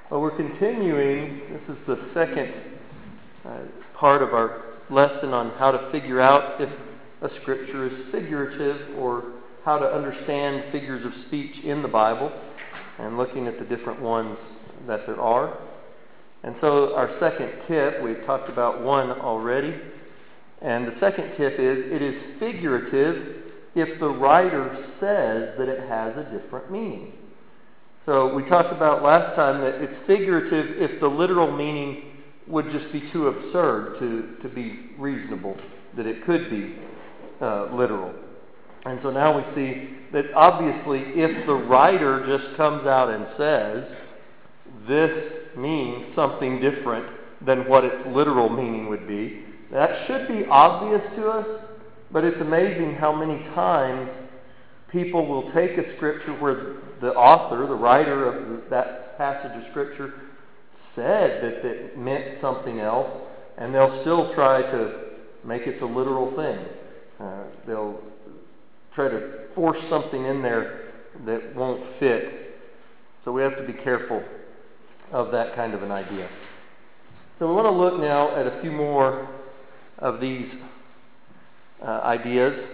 Well, we're continuing. This is the second part of our lesson on how to figure out if a scripture is figurative or how to understand figures of speech in the Bible and looking at the different ones that there are. And so our second tip, we've talked about one already, and the second tip is it is figurative if the writer says that it has a different meaning. So we talked about last time that it's figurative if the literal meaning would just be too absurd to be reasonable, that it could be literal. And so now we see that obviously if the writer just comes out and says, this means something different than what its literal meaning would be, that should be obvious to us, but it's amazing how many times people will take a scripture where the author, the writer of that passage of scripture, said that it meant something else, and they'll still try to make it the literal thing. They'll try to force something in there that won't fit. So we have to be careful of that kind of an idea. So we want to look now at a few more of these ideas.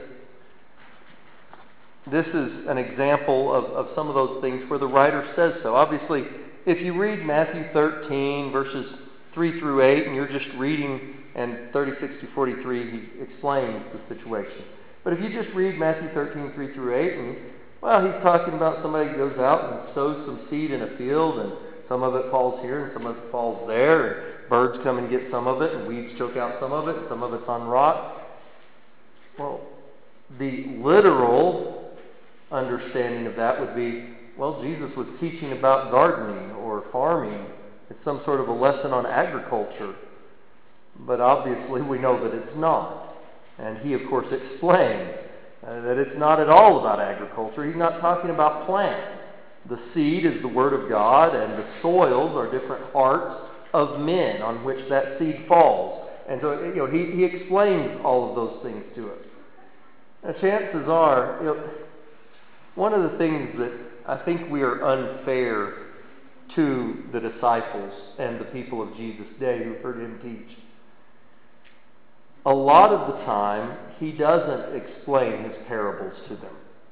This is an example of some of those things where the writer says so. Obviously, if you read Matthew 13, verses 3 through 8, and you're just reading, and 36 to 43, he explains the situation. But if you just read Matthew 13, 3 through 8, and, well, he's talking about somebody who goes out and sows some seed in a field, and some of it falls here, and some of it falls there, and birds come and get some of it, and weeds choke out some of it, and some of it's on rock. Well, the literal understanding of that would be, well, Jesus was teaching about gardening or farming. It's some sort of a lesson on agriculture. But obviously we know that it's not. And he, of course, explains that it's not at all about agriculture. He's not talking about plants. The seed is the Word of God, and the soils are different hearts of men on which that seed falls. And so, he explains all of those things to us. Now, chances are, one of the things that I think we are unfair to the disciples and the people of Jesus' day who heard him teach. A lot of the time, he doesn't explain his parables to them.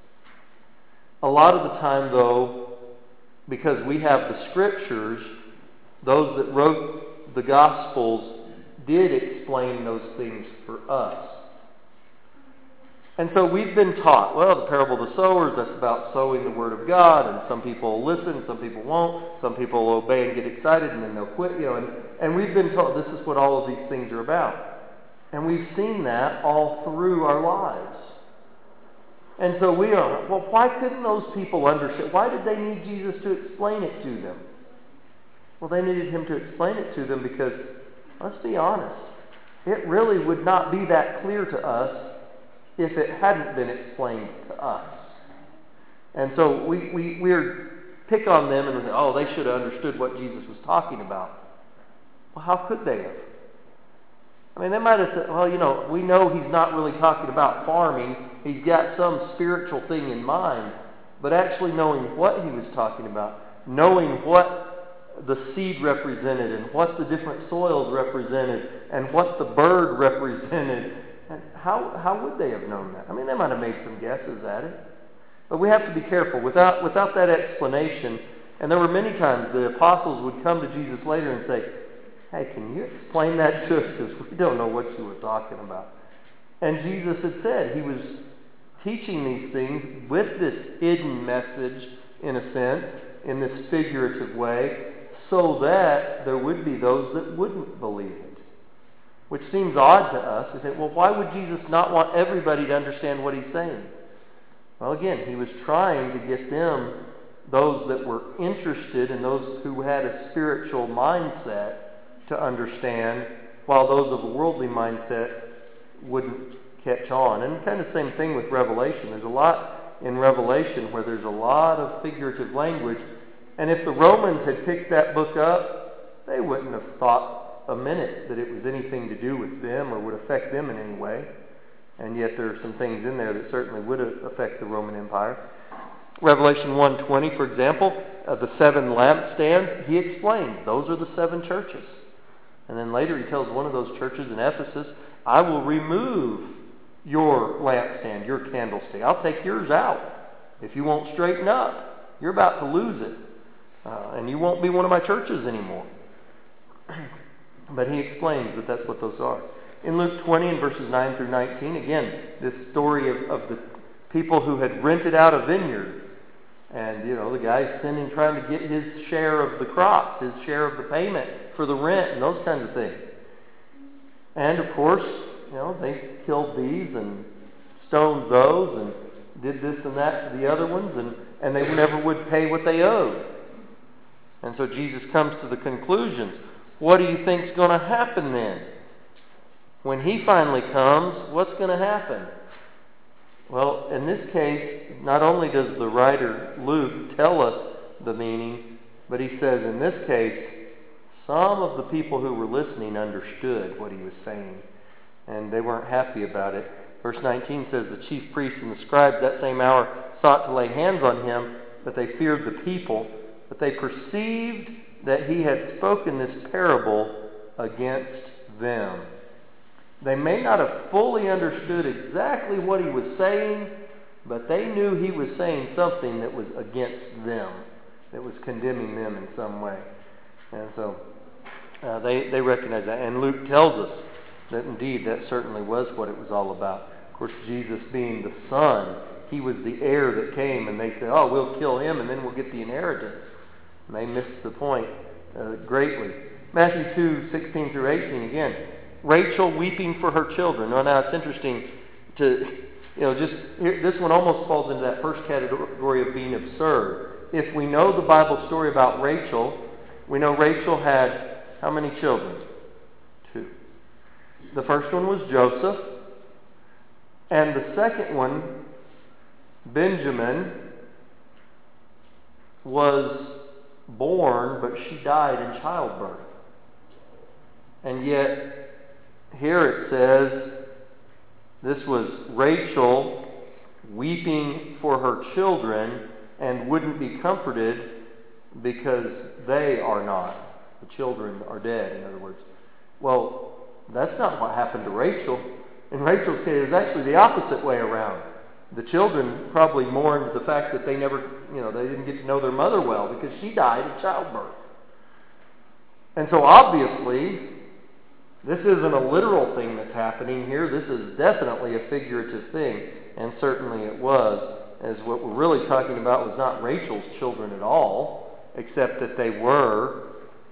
A lot of the time, though, because we have the scriptures, those that wrote the Gospels did explain those things for us. And so we've been taught, well, the parable of the sowers, that's about sowing the Word of God, and some people will listen, some people won't, some people will obey and get excited, and then they'll quit, and we've been taught this is what all of these things are about. And we've seen that all through our lives. And so we are, well, why couldn't those people understand? Why did they need Jesus to explain it to them? Well, they needed him to explain it to them because, let's be honest, it really would not be that clear to us if it hadn't been explained to us. And so we're pick on them and say, oh, they should have understood what Jesus was talking about. Well, how could they have? I mean, they might have said, well, we know he's not really talking about farming. He's got some spiritual thing in mind. But actually knowing what he was talking about, knowing what the seed represented and what the different soils represented and what the bird represented, and how would they have known that? I mean, they might have made some guesses at it. But we have to be careful. Without that explanation, and there were many times the apostles would come to Jesus later and say, hey, can you explain that to us? Because we don't know what you were talking about. And Jesus had said he was teaching these things with this hidden message, in a sense, in this figurative way, so that there would be those that wouldn't believe it. Which seems odd to us. We think, well, why would Jesus not want everybody to understand what he's saying? Well, again, he was trying to get them, those that were interested and those who had a spiritual mindset, to understand, while those of a worldly mindset wouldn't catch on. And kind of the same thing with Revelation. There's a lot in Revelation where there's a lot of figurative language. And if the Romans had picked that book up, they wouldn't have thought a minute that it was anything to do with them or would affect them in any way. And yet there are some things in there that certainly would affect the Roman Empire. Revelation 1:20, for example, the 7 lampstands, he explains those are the 7 churches. And then later he tells one of those churches in Ephesus, I will remove your lampstand, your candlestick. I'll take yours out. If you won't straighten up, you're about to lose it. And you won't be one of my churches anymore. But he explains that that's what those are. In Luke 20 and verses 9 through 19, again, this story of the people who had rented out a vineyard. And, the guy's sinning, trying to get his share of the crops, his share of the payment for the rent and those kinds of things. And, of course, they killed these and stoned those and did this and that to the other ones, and they never would pay what they owed. And so Jesus comes to the conclusions. What do you think's going to happen then? When he finally comes, what's going to happen? Well, in this case, not only does the writer Luke tell us the meaning, but he says in this case, some of the people who were listening understood what he was saying, and they weren't happy about it. Verse 19 says, the chief priests and the scribes that same hour sought to lay hands on him, but they feared the people. But they perceived that he had spoken this parable against them. They may not have fully understood exactly what he was saying, but they knew he was saying something that was against them, that was condemning them in some way. And so they recognize that. And Luke tells us that indeed that certainly was what it was all about. Of course, Jesus being the Son, he was the heir that came, and they said, oh, we'll kill him and then we'll get the inheritance. And they missed the point greatly. Matthew 2:16 through 18, again, Rachel weeping for her children. Now it's interesting to, this one almost falls into that first category of being absurd. If we know the Bible story about Rachel, we know Rachel had how many children? 2. The first one was Joseph, and the second one, Benjamin, was born, but she died in childbirth. And yet, here it says, this was Rachel weeping for her children and wouldn't be comforted because they are not. The children are dead, in other words. Well, that's not what happened to Rachel. In Rachel's case, it was actually the opposite way around. The children probably mourned the fact that they never, they didn't get to know their mother well because she died of childbirth. And so obviously, this isn't a literal thing that's happening here. This is definitely a figurative thing, and certainly it was, as what we're really talking about was not Rachel's children at all, except that they were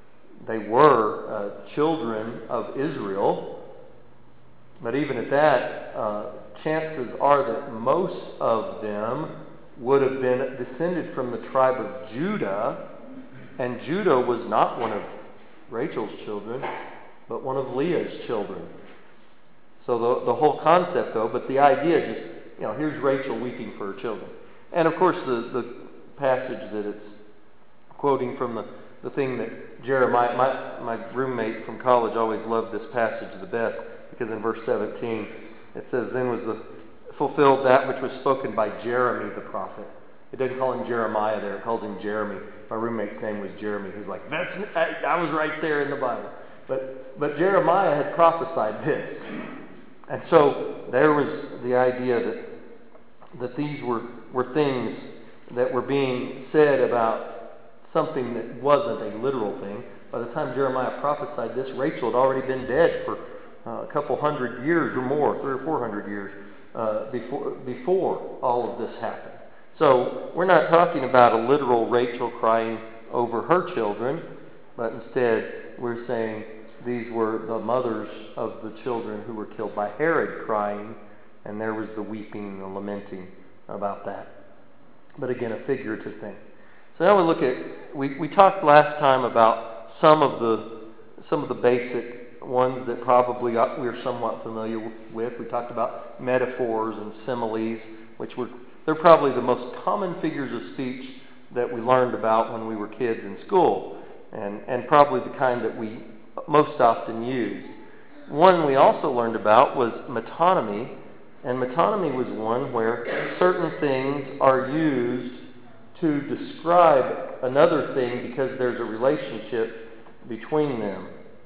children of Israel. But even at that, chances are that most of them would have been descended from the tribe of Judah, and Judah was not one of Rachel's children, but one of Leah's children. So the whole concept, though, but the idea just, here's Rachel weeping for her children. And of course, the passage that it's quoting from the thing that Jeremiah, my roommate from college always loved this passage the best, because in verse 17, it says, then was fulfilled that which was spoken by Jeremy the prophet. It doesn't call him Jeremiah there, it calls him Jeremy. My roommate's name was Jeremy. He's like, I was right there in the Bible. But Jeremiah had prophesied this. And so there was the idea that these were things that were being said about something that wasn't a literal thing. By the time Jeremiah prophesied this, Rachel had already been dead for a couple hundred years or more, 300 or 400 years before all of this happened. So we're not talking about a literal Rachel crying over her children, but instead we're saying these were the mothers of the children who were killed by Herod crying, and there was the weeping and the lamenting about that. But again, a figurative thing. So now we look at, we talked last time about some of the basic ones that probably we're somewhat familiar with. We talked about metaphors and similes, they're probably the most common figures of speech that we learned about when we were kids in school, and probably the kind that we most often used. One we also learned about was metonymy, and metonymy was one where certain things are used to describe another thing because there's a relationship between them.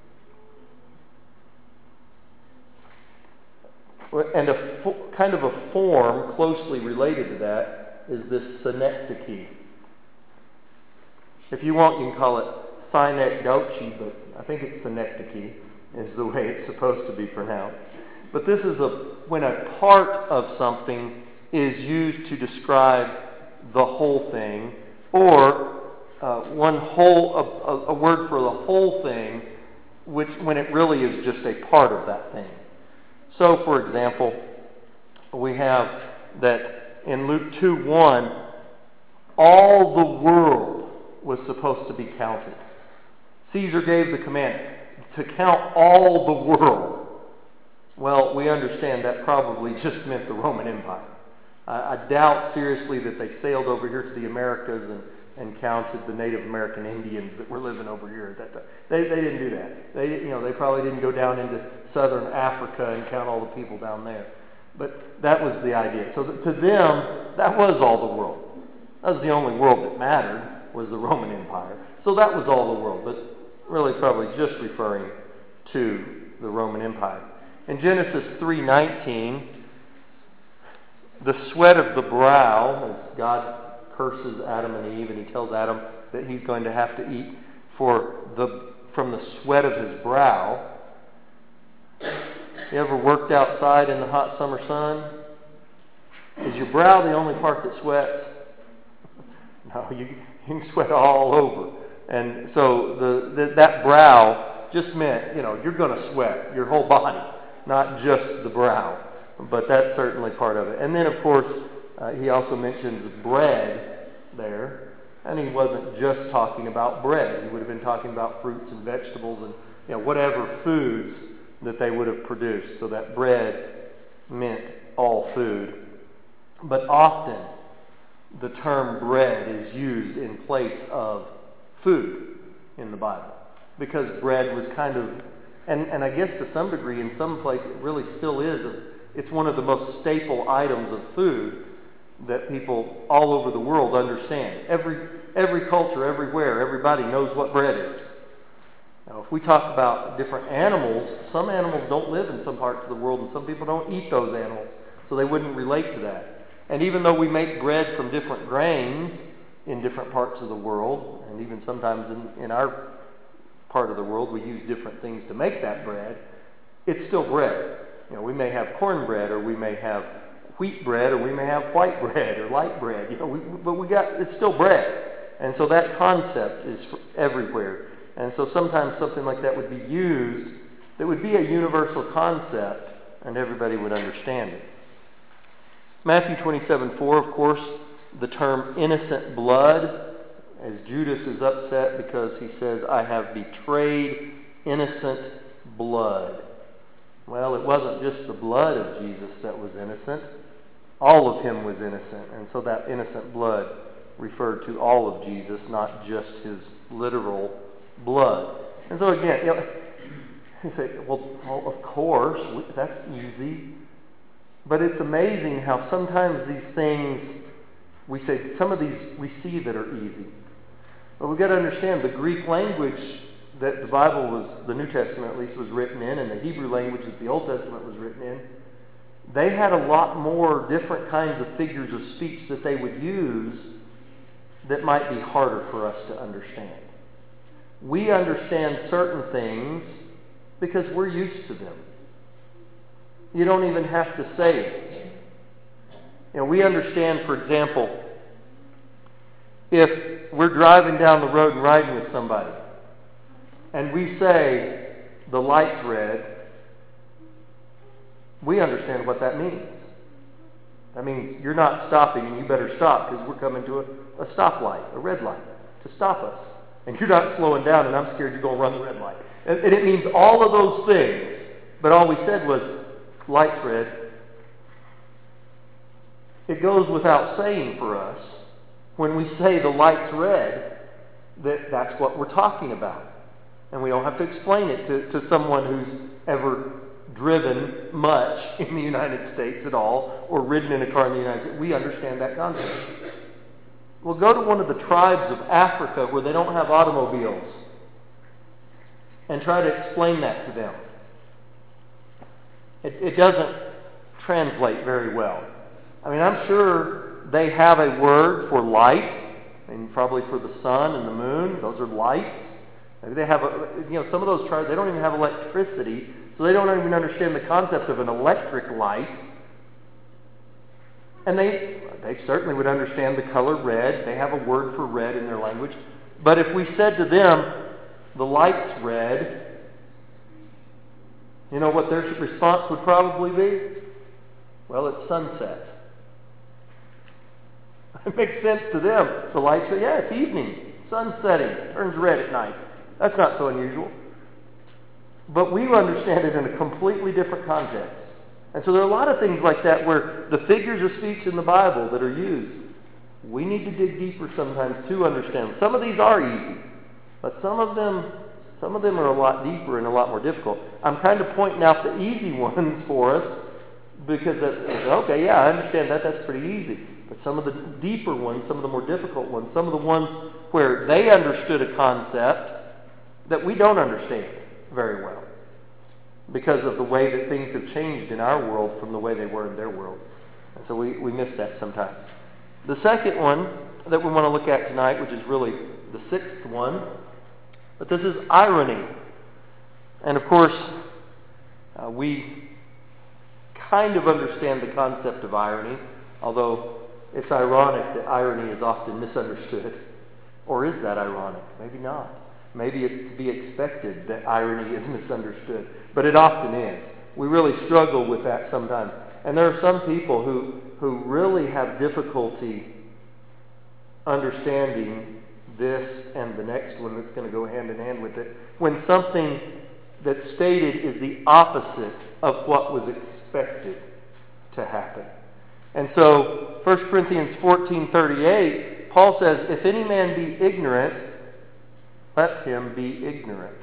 And kind of a form closely related to that is this synecdoche. If you want, you can call it synecdoche, but I think it's synecdoche is the way it's supposed to be pronounced. But this is when a part of something is used to describe the whole thing, or a word for the whole thing, when it really is just a part of that thing. So, for example, we have that in Luke 2:1, all the world was supposed to be counted. Caesar gave the command to count all the world. Well, we understand that probably just meant the Roman Empire. I doubt seriously that they sailed over here to the Americas and counted the Native American Indians that were living over here at that time. They didn't do that. They probably didn't go down into southern Africa and count all the people down there. But that was the idea. So to them, that was all the world. That was the only world that mattered, was the Roman Empire. So that was all the world, but really probably just referring to the Roman Empire. In Genesis 3:19, the sweat of the brow, as God curses Adam and Eve, and he tells Adam that he's going to have to eat from the sweat of his brow. You ever worked outside in the hot summer sun? Is your brow the only part that sweats? No, you can sweat all over. And so that brow just meant, you're going to sweat your whole body, not just the brow. But that's certainly part of it. And then, of course, he also mentions bread there. And he wasn't just talking about bread. He would have been talking about fruits and vegetables and whatever foods that they would have produced. So that bread meant all food. But often the term bread is used in place of food in the Bible. Because bread was kind of, and I guess to some degree in some places it really still is, it's one of the most staple items of food that people all over the world understand. Every culture, everywhere, everybody knows what bread is. Now, if we talk about different animals, some animals don't live in some parts of the world, and some people don't eat those animals, so they wouldn't relate to that. And even though we make bread from different grains in different parts of the world, and even sometimes in our part of the world we use different things to make that bread, it's still bread. We may have cornbread, or we may have wheat bread, or we may have white bread or light bread. It's still bread. And so that concept is everywhere. And so sometimes something like that would be used that would be a universal concept, and everybody would understand it. Matthew 27:4, of course, the term innocent blood, as Judas is upset because he says, I have betrayed innocent blood. Well, it wasn't just the blood of Jesus that was innocent. All of him was innocent. And so that innocent blood referred to all of Jesus, not just his literal blood. And so again, you say, well, of course, that's easy. But it's amazing how sometimes these things, we say, some of these we see that are easy. But we've got to understand the Greek language that the Bible the New Testament at least was written in, and the Hebrew language that the Old Testament was written in, they had a lot more different kinds of figures of speech that they would use that might be harder for us to understand. We understand certain things because we're used to them. You don't even have to say it. We understand, for example, if we're driving down the road and riding with somebody, and we say, the light's red, we understand what that means. That means you're not stopping and you better stop because we're coming to a stoplight, a red light, to stop us. And you're not slowing down and I'm scared you're going to run the red light. And it means all of those things, but all we said was, light's red. It goes without saying for us, when we say the light's red, that's what we're talking about. And we don't have to explain it to someone who's ever driven much in the United States at all, or ridden in a car in the United States. We understand that concept. Well, go to one of the tribes of Africa where they don't have automobiles and try to explain that to them. It doesn't translate very well. I mean, I'm sure they have a word for light, and probably for the sun and the moon. Those are lights. Maybe they have, some of those tribes, they don't even have electricity, so they don't even understand the concept of an electric light. And they certainly would understand the color red. They have a word for red in their language. But if we said to them, the light's red, you know what their response would probably be? Well, it's sunset. It makes sense to them. The light's red. Yeah, it's evening. Sun's setting. It turns red at night. That's not so unusual. But we understand it in a completely different context. And so there are a lot of things like that where the figures of speech in the Bible that are used, we need to dig deeper sometimes to understand. Some of these are easy, but some of them are a lot deeper and a lot more difficult. I'm kind of pointing out the easy ones for us because, okay, yeah, I understand that. That's pretty easy. But some of the deeper ones, some of the more difficult ones, some of the ones where they understood a concept that we don't understand very well because of the way that things have changed in our world from the way they were in their world. And so we miss that sometimes. The second one that we want to look at tonight, which is really the sixth one, but this is irony. And of course, we kind of understand the concept of irony, although it's ironic that irony is often misunderstood. Or is that ironic? Maybe not. Maybe it's to be expected that irony is misunderstood. But it often is. We really struggle with that sometimes. And there are some people who really have difficulty understanding this and the next one that's going to go hand in hand with it, when something that's stated is the opposite of what was expected to happen. And so 1 Corinthians 14:38, Paul says, if any man be ignorant, let him be ignorant.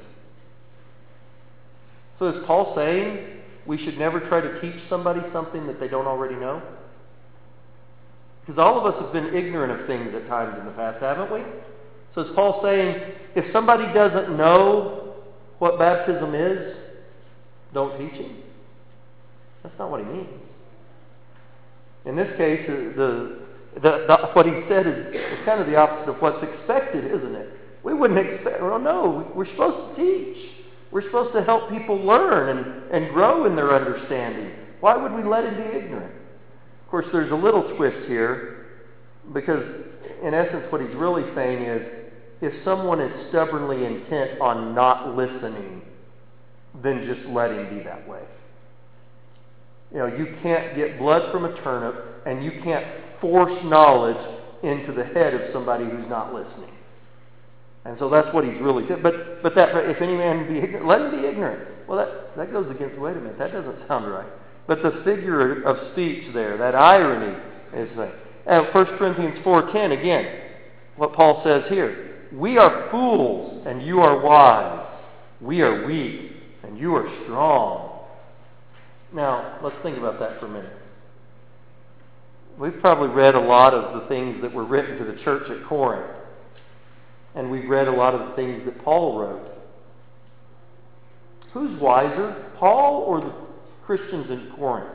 So is Paul saying we should never try to teach somebody something that they don't already know? Because all of us have been ignorant of things at times in the past, haven't we? So is Paul saying if somebody doesn't know what baptism is, don't teach him? That's not what he means. In this case, what he said is kind of the opposite of what's expected, isn't it? We wouldn't expect, well, no, we're supposed to teach. We're supposed to help people learn and grow in their understanding. Why would we let him be ignorant? Of course, there's a little twist here, because in essence what he's really saying is, if someone is stubbornly intent on not listening, then just let him be that way. You know, you can't get blood from a turnip, and you can't force knowledge into the head of somebody who's not listening. And so that's what he's really saying. But that, if any man be ignorant, let him be ignorant. Well, that goes against, wait a minute, that doesn't sound right. But the figure of speech there, that irony is there. And 1 Corinthians 4:10, again, what Paul says here. We are fools, and you are wise. We are weak, and you are strong. Now, let's think about that for a minute. We've probably read a lot of the things that were written to the church at Corinth. And we've read a lot of the things that Paul wrote. Who's wiser, Paul or the Christians in Corinth?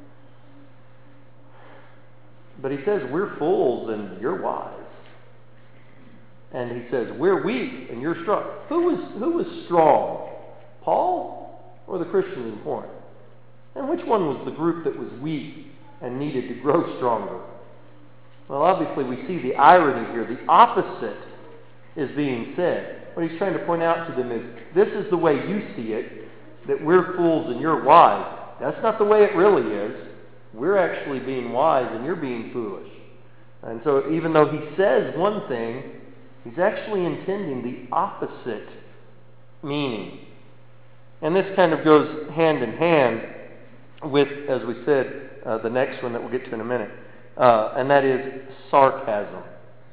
But he says, we're fools and you're wise. And he says, we're weak and you're strong. Who was strong? Paul or the Christians in Corinth? And which one was the group that was weak and needed to grow stronger? Well, obviously we see the irony here. The opposite is being said. What he's trying to point out to them is, this is the way you see it, that we're fools and you're wise. That's not the way it really is. We're actually being wise and you're being foolish. And so even though he says one thing, he's actually intending the opposite meaning. And this kind of goes hand in hand with, as we said, the next one that we'll get to in a minute. And that is sarcasm.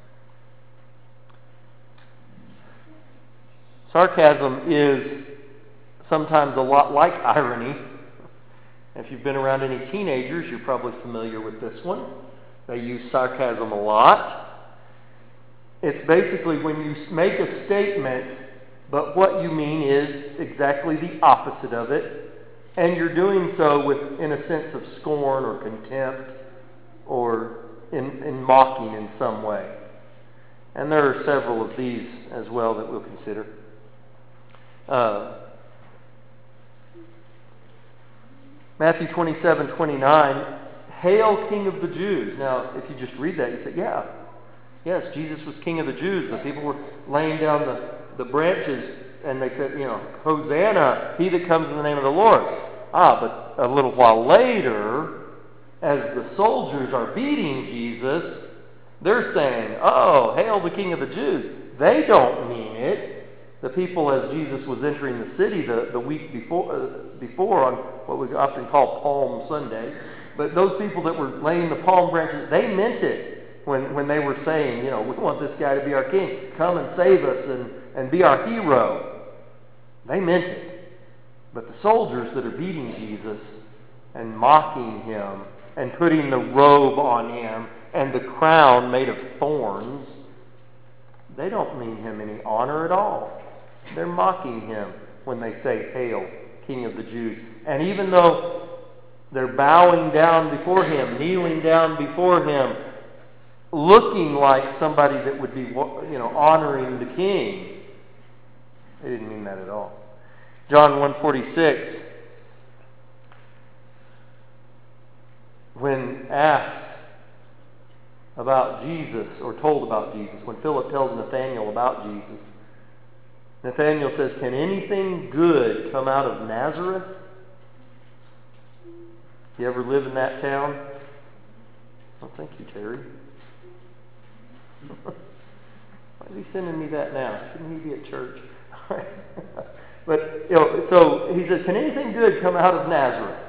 Sarcasm is sometimes a lot like irony. If you've been around any teenagers, you're probably familiar with this one. They use sarcasm a lot. It's basically when you make a statement, but what you mean is exactly the opposite of it, and you're doing so in a sense of scorn or contempt or in mocking in some way. And there are several of these as well that we'll consider. Matthew 27:29, "Hail, King of the Jews." Now, if you just read that, you say, yes, Jesus was King of the Jews. The people were laying down the branches, and they said, "Hosanna, he that comes in the name of the Lord." But a little while later, as the soldiers are beating Jesus, they're saying, "Oh, hail the King of the Jews." They don't mean it. The people, as Jesus was entering the city the week before on what we often call Palm Sunday, but those people that were laying the palm branches, they meant it when they were saying, "We want this guy to be our king. Come and save us and be our hero." They meant it. But the soldiers that are beating Jesus and mocking him and putting the robe on him and the crown made of thorns, they don't mean him any honor at all. They're mocking him when they say, "Hail, King of the Jews." And even though they're bowing down before him, kneeling down before him, looking like somebody that would be, honoring the king, they didn't mean that at all. John 1:46, when asked about Jesus, or told about Jesus, when Philip tells Nathanael about Jesus, Nathanael says, "Can anything good come out of Nazareth?" You ever live in that town? Oh, thank you, Terry. Why is he sending me that now? Shouldn't he be at church? But, so he says, "Can anything good come out of Nazareth?"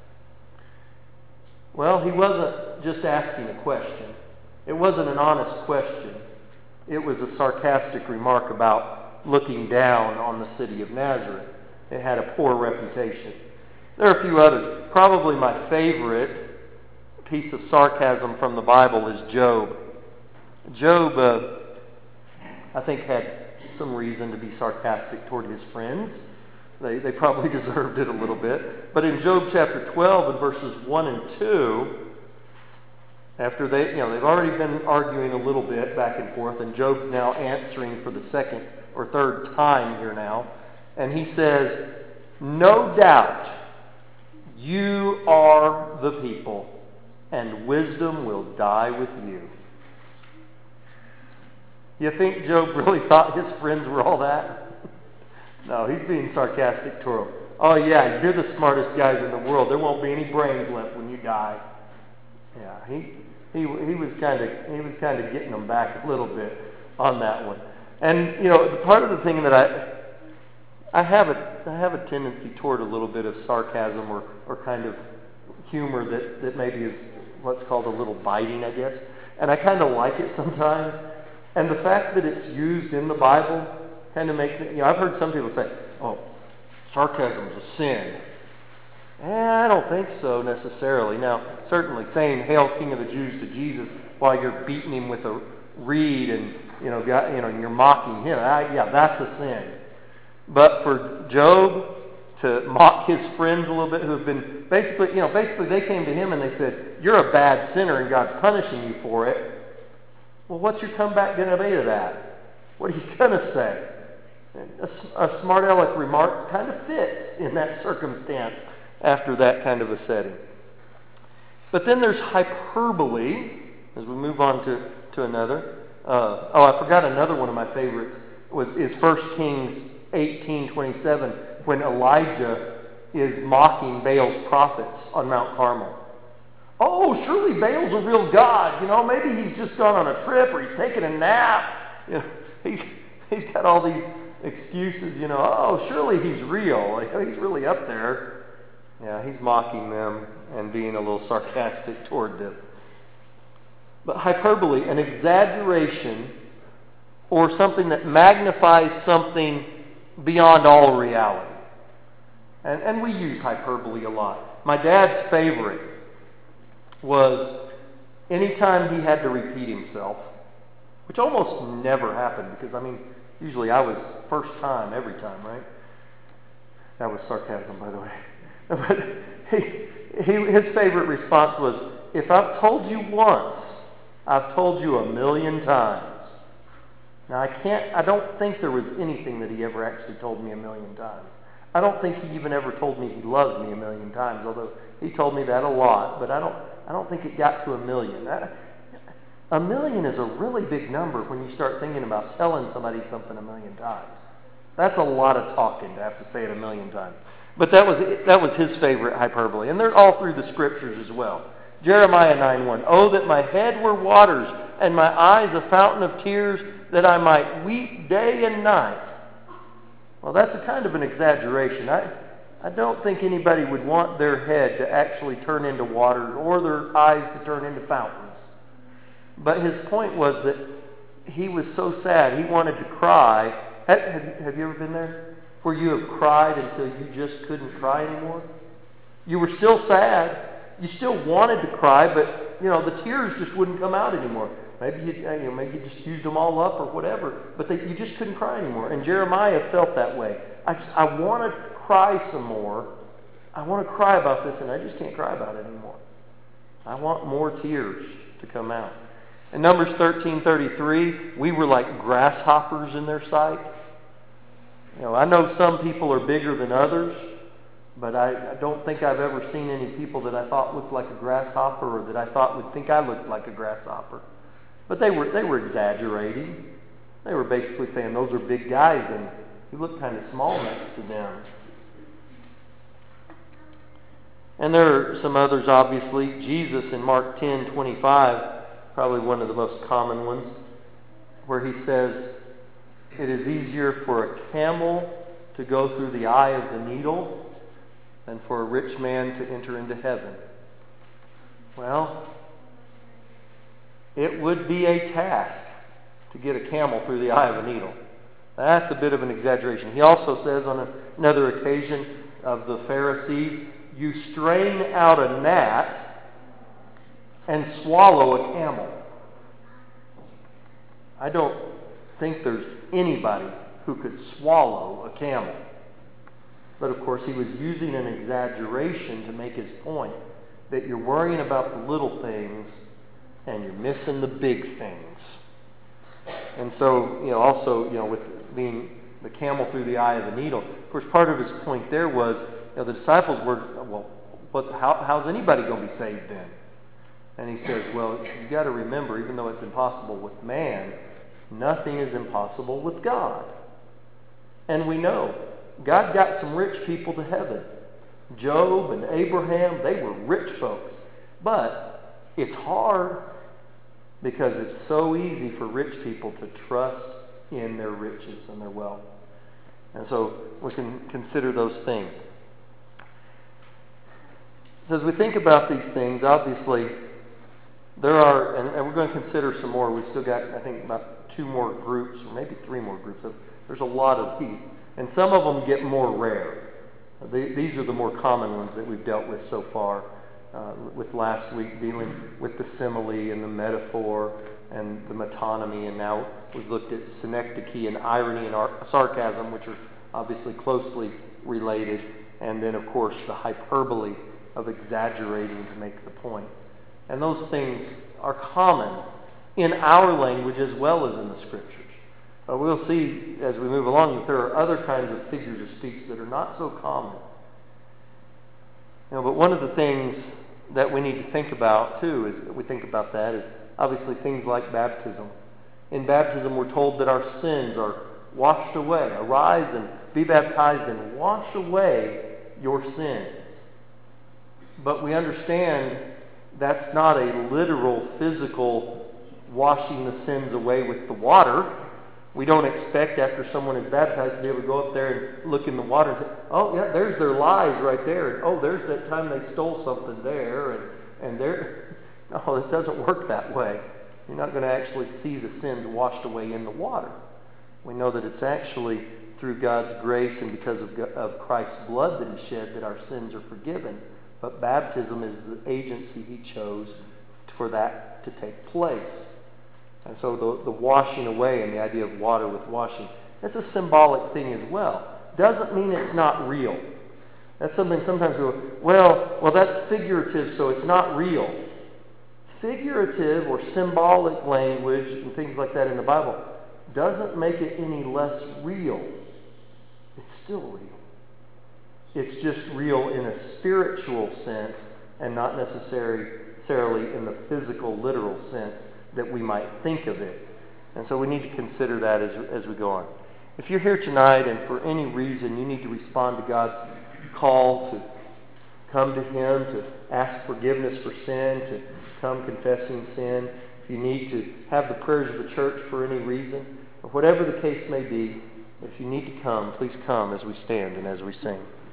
Well, he wasn't just asking a question. It wasn't an honest question. It was a sarcastic remark about looking down on the city of Nazareth. It had a poor reputation. There are a few others. Probably my favorite piece of sarcasm from the Bible is Job. Job, I think, had some reason to be sarcastic toward his friends. They probably deserved it a little bit. But in Job chapter 12 and verses 1 and 2, after they've already been arguing a little bit back and forth, and Job's now answering for the second or third time here now, and he says, "No doubt you are the people, and wisdom will die with you." You think Job really thought his friends were all that? No, he's being sarcastic toward them. "Oh yeah, you're the smartest guys in the world. There won't be any brains left when you die." Yeah, he was kind of getting them back a little bit on that one. And part of the thing that I have a tendency toward a little bit of sarcasm or kind of humor that maybe is what's called a little biting, I guess. And I kind of like it sometimes. And the fact that it's used in the Bible kind of makes me, I've heard some people say, "Oh, sarcasm is a sin." I don't think so necessarily. Now, certainly saying "Hail, King of the Jews" to Jesus while you're beating him with a reed and you're mocking him, that's a sin. But for Job to mock his friends a little bit, who have been basically they came to him and they said, "You're a bad sinner and God's punishing you for it." Well, what's your comeback going to be to that? What are you going to say? A smart aleck remark kind of fits in that circumstance after that kind of a setting. But then there's hyperbole, as we move on to another. I forgot another one of my favorites is 1 Kings 18:27, when Elijah is mocking Baal's prophets on Mount Carmel. "Oh, surely Baal's a real god. Maybe he's just gone on a trip or he's taking a nap." He's got all these excuses. "Oh, surely he's real. He's really up there." Yeah, he's mocking them and being a little sarcastic toward them. But hyperbole, an exaggeration or something that magnifies something beyond all reality. And we use hyperbole a lot. My dad's favorite was anytime he had to repeat himself. which almost never happened because, usually I was first time every time, right? That was sarcasm, by the way. But his favorite response was, if I've told you once, I've told you 1,000,000 times. Now, I don't think there was anything that he ever actually told me 1,000,000 times. I don't think he even ever told me he loved me 1,000,000 times, although he told me that a lot, but I don't think it got to 1,000,000. 1,000,000 is a really big number when you start thinking about telling somebody something 1,000,000 times. That's a lot of talking to have to say it 1,000,000 times. But that was his favorite hyperbole, and they're all through the scriptures as well. Jeremiah 9:1. Oh, that my head were waters and my eyes a fountain of tears, that I might weep day and night. Well, that's a kind of an exaggeration. I don't think anybody would want their head to actually turn into waters or their eyes to turn into fountains. But his point was that he was so sad, he wanted to cry. Have you ever been there? Where you have cried until you just couldn't cry anymore? You were still sad. You still wanted to cry, but the tears just wouldn't come out anymore. Maybe you just used them all up or whatever, but you just couldn't cry anymore. And Jeremiah felt that way. I want to cry some more. I want to cry about this, and I just can't cry about it anymore. I want more tears to come out. In Numbers 13:33, we were like grasshoppers in their sight. I know some people are bigger than others, but I don't think I've ever seen any people that I thought looked like a grasshopper or that I thought would think I looked like a grasshopper. But they were exaggerating. They were basically saying, those are big guys, and you look kind of small next to them. And there are some others, obviously. Jesus in Mark 10:25, probably one of the most common ones, where he says, it is easier for a camel to go through the eye of the needle than for a rich man to enter into heaven. Well, it would be a task to get a camel through the eye of a needle. That's a bit of an exaggeration. He also says on another occasion of the Pharisees, you strain out a gnat and swallow a camel. I don't think there's anybody who could swallow a camel. But of course, he was using an exaggeration to make his point that you're worrying about the little things and you're missing the big things. And so, also, with being the camel through the eye of the needle, of course, part of his point there was, the disciples were, how's anybody going to be saved then? And he says, well, you got to remember, even though it's impossible with man, nothing is impossible with God. And we know God got some rich people to heaven. Job and Abraham, they were rich folks. But it's hard because it's so easy for rich people to trust in their riches and their wealth. And so we can consider those things. So as we think about these things, obviously, there are, and we're going to consider some more. We've still got, I think, about 2 more groups, or maybe 3 more groups. There's a lot of these. And some of them get more rare. These are the more common ones that we've dealt with so far, with last week dealing with the simile and the metaphor and the metonymy. And now we've looked at synecdoche and irony and sarcasm, which are obviously closely related. And then, of course, the hyperbole of exaggerating to make the point. And those things are common in our language as well as in the Scriptures. We'll see as we move along that there are other kinds of figures of speech that are not so common. But one of the things that we need to think about, too, is we think about that, is obviously things like baptism. In baptism, we're told that our sins are washed away. Arise and be baptized and wash away your sins. But we understand that's not a literal, physical washing the sins away with the water. We don't expect after someone is baptized to be able to go up there and look in the water and say, oh, yeah, there's their lies right there. And, oh, there's that time they stole something there. And there. No, it doesn't work that way. You're not going to actually see the sins washed away in the water. We know that it's actually through God's grace and because of Christ's blood that He shed that our sins are forgiven. But baptism is the agency He chose for that to take place. And so the washing away and the idea of water with washing, that's a symbolic thing as well. Doesn't mean it's not real. That's something sometimes we go, well, that's figurative, so it's not real. Figurative or symbolic language and things like that in the Bible doesn't make it any less real. It's still real. It's just real in a spiritual sense and not necessarily in the physical, literal sense that we might think of it. And so we need to consider that as we go on. If you're here tonight and for any reason you need to respond to God's call to come to Him, to ask forgiveness for sin, to come confessing sin, if you need to have the prayers of the church for any reason, or whatever the case may be, if you need to come, please come as we stand and as we sing.